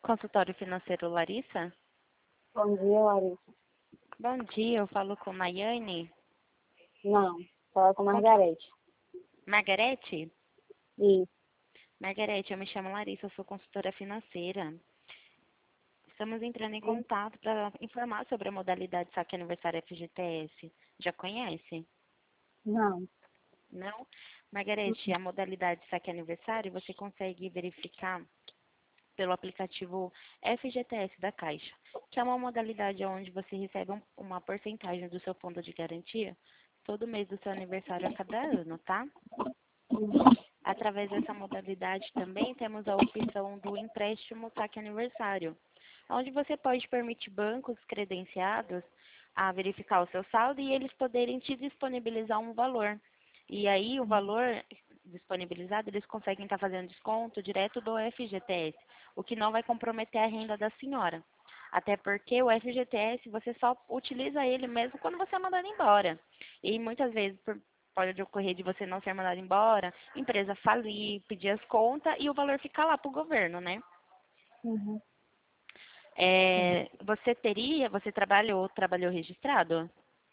consultório financeiro Larissa? Bom dia, Larissa. Bom dia, eu falo com Maiane. Não, fala com Com que- Margarete. Margarete? Isso. Margarete, eu me chamo Larissa, eu sou consultora financeira. Estamos entrando em contato para informar sobre a modalidade Saque Aniversário FGTS. Já conhece? Não. Não? Margarete, a modalidade Saque Aniversário você consegue verificar pelo aplicativo FGTS da Caixa, que é uma modalidade onde você recebe uma porcentagem do seu fundo de garantia todo mês do seu aniversário a cada ano, tá? Através dessa modalidade também temos a opção do empréstimo saque aniversário, onde você pode permitir bancos credenciados a verificar o seu saldo e eles poderem te disponibilizar um valor. E aí o valor disponibilizado, eles conseguem estar fazendo desconto direto do FGTS, o que não vai comprometer a renda da senhora. Até porque o FGTS, você só utiliza ele mesmo quando você é mandado embora. E muitas vezes, pode ocorrer de você não ser mandado embora, empresa falir, pedir as contas e o valor fica lá para o governo, né? Uhum. Você trabalhou registrado?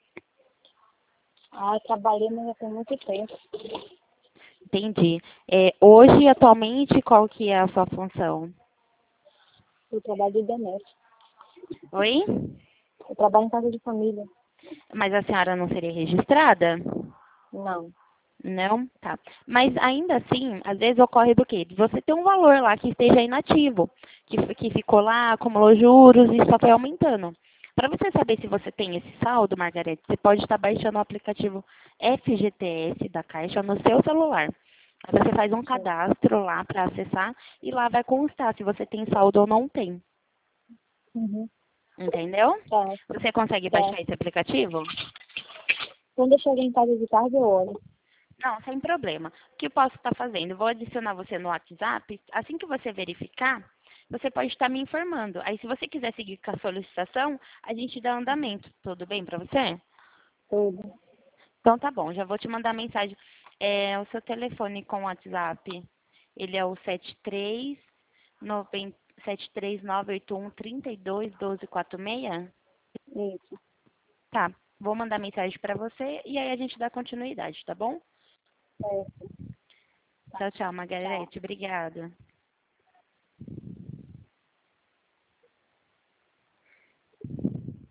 Trabalhei, mas já tem muito tempo. Entendi. Hoje, atualmente, qual que é a sua função? Eu trabalho de doméstica. Oi? Eu trabalho em casa de família. Mas a senhora não seria registrada? Não. Não? Tá. Mas ainda assim, às vezes ocorre do quê? De você ter um valor lá que esteja inativo, que ficou lá, acumulou juros e só foi aumentando. Para você saber se você tem esse saldo, Margarete, você pode estar baixando o aplicativo FGTS da Caixa no seu celular. Aí você faz um Sim. cadastro lá para acessar e lá vai constar se você tem saldo ou não tem. Uhum. Entendeu? Tá, Você consegue tá. baixar esse aplicativo? Quando eu chegar em casa de tarde, eu olho. Não, sem problema. O que eu posso estar fazendo? Eu vou adicionar você no WhatsApp. Assim que você verificar, você pode estar me informando. Aí, se você quiser seguir com a solicitação, a gente dá andamento. Tudo bem para você? Tudo. Então, tá bom. Já vou te mandar mensagem. O seu telefone com o WhatsApp, ele é o 73981321246? Isso. Tá. Vou mandar mensagem para você e aí a gente dá continuidade, tá bom? Certo. Tchau, tchau, Tchau. Margarete. Obrigada.